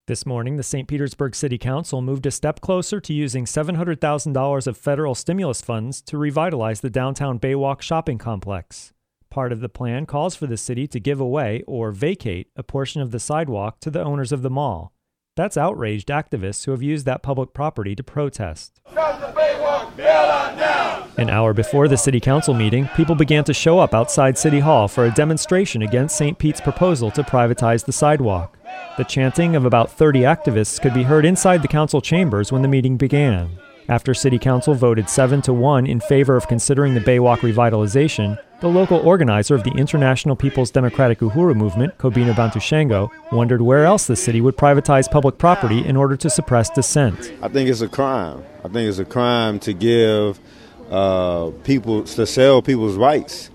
This morning, the St. Petersburg City Council moved a step closer to using $700,000 of federal stimulus funds to revitalize the downtown Baywalk shopping complex. Part of the plan calls for the city to give away or vacate a portion of the sidewalk to the owners of the mall. That's outraged activists who have used that public property to protest. Stop the Baywalk, bail out now! An hour before the city council meeting, people began to show up outside City Hall for a demonstration against St. Pete's proposal to privatize the sidewalk. The chanting of about 30 activists could be heard inside the council chambers when the meeting began. After City Council voted 7-1 in favor of considering the Baywalk revitalization, the local organizer of the International People's Democratic Uhuru Movement, Kobina Bantushengo, wondered where else the city would privatize public property in order to suppress dissent. I think it's a crime. I think it's a crime to give to sell people's rights,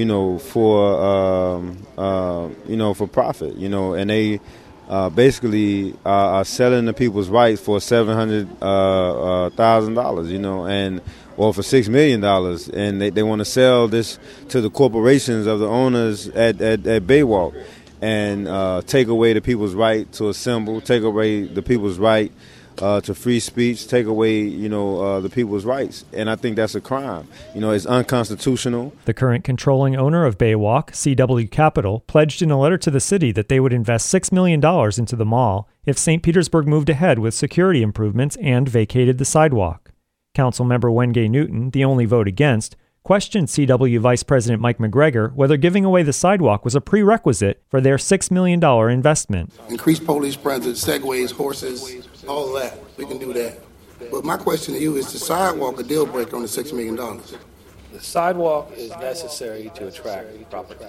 for profit, and they basically are selling the people's rights for $700,000, or for $6 million, and they want to sell this to the corporations of the owners at Baywalk, and take away the people's right to assemble, take away the people's right to free speech, take away, the people's rights. And I think that's a crime. It's unconstitutional. The current controlling owner of Baywalk, CW Capital, pledged in a letter to the city that they would invest $6 million into the mall if St. Petersburg moved ahead with security improvements and vacated the sidewalk. Councilmember Wenge Newton, the only vote against, questioned CW Vice President Mike McGregor whether giving away the sidewalk was a prerequisite for their $6 million investment. Increased police presence, segways, horses, all of that. We can do that. But my question to you, is the sidewalk a deal breaker on the $6 million? The sidewalk is necessary to attract property.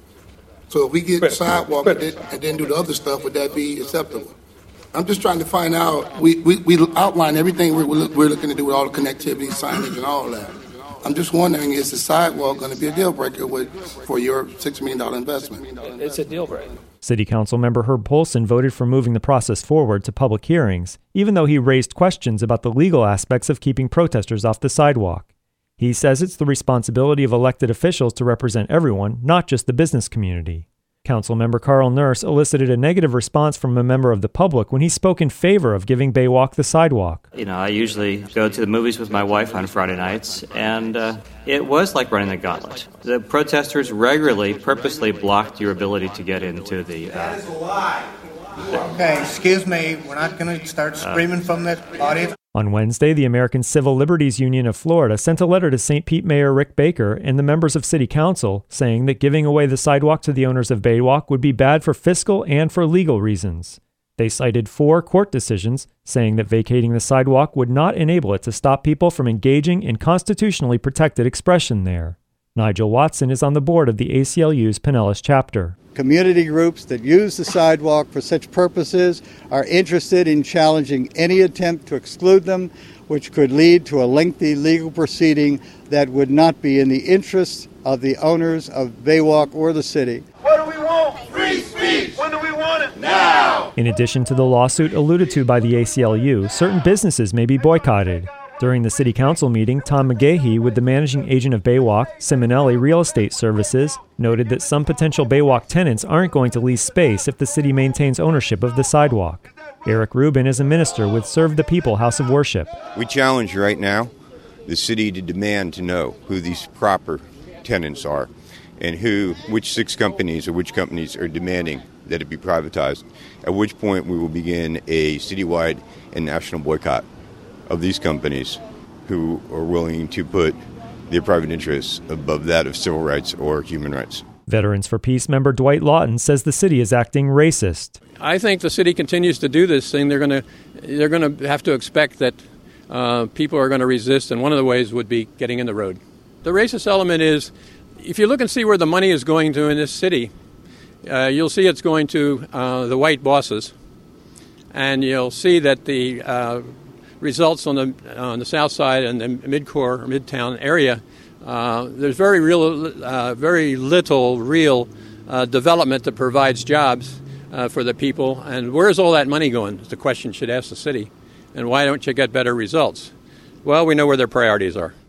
So if we get the sidewalk and then do the other stuff, would that be acceptable? I'm just trying to find out. We outline everything we're looking to do with all the connectivity, signage, and all that. I'm just wondering, is the sidewalk going to be a deal breaker for your $6 million investment? It's a deal breaker. City Council member Herb Polson voted for moving the process forward to public hearings, even though he raised questions about the legal aspects of keeping protesters off the sidewalk. He says it's the responsibility of elected officials to represent everyone, not just the business community. Councilmember Carl Nurse elicited a negative response from a member of the public when he spoke in favor of giving Baywalk the sidewalk. I usually go to the movies with my wife on Friday nights, and it was like running the gauntlet. The protesters regularly, purposely blocked your ability to get into the... That is a lie. Okay, excuse me, we're not going to start screaming from the audience. On Wednesday, the American Civil Liberties Union of Florida sent a letter to St. Pete Mayor Rick Baker and the members of City Council saying that giving away the sidewalk to the owners of Baywalk would be bad for fiscal and for legal reasons. They cited 4 court decisions saying that vacating the sidewalk would not enable it to stop people from engaging in constitutionally protected expression there. Nigel Watson is on the board of the ACLU's Pinellas chapter. Community groups that use the sidewalk for such purposes are interested in challenging any attempt to exclude them, which could lead to a lengthy legal proceeding that would not be in the interests of the owners of Baywalk or the city. What do we want? Free speech! When do we want it? Now! In addition to the lawsuit alluded to by the ACLU, certain businesses may be boycotted. During the City Council meeting, Tom McGahee, with the managing agent of Baywalk, Simonelli Real Estate Services, noted that some potential Baywalk tenants aren't going to lease space if the city maintains ownership of the sidewalk. Eric Rubin is a minister with Serve the People House of Worship. We challenge right now the city to demand to know who these proper tenants are and which 6 companies or which companies are demanding that it be privatized, at which point we will begin a citywide and national boycott of these companies who are willing to put their private interests above that of civil rights or human rights. Veterans for Peace member Dwight Lawton says the city is acting racist. I think the city continues to do this thing. They're going to have to expect that people are going to resist, and one of the ways would be getting in the road. The racist element is, if you look and see where the money is going to in this city, you'll see it's going to the white bosses, and you'll see that the results on the south side and the mid-core or midtown area, there's very little real development that provides jobs for the people. And where's all that money going? Is the question should ask the city. And why don't you get better results? Well, we know where their priorities are.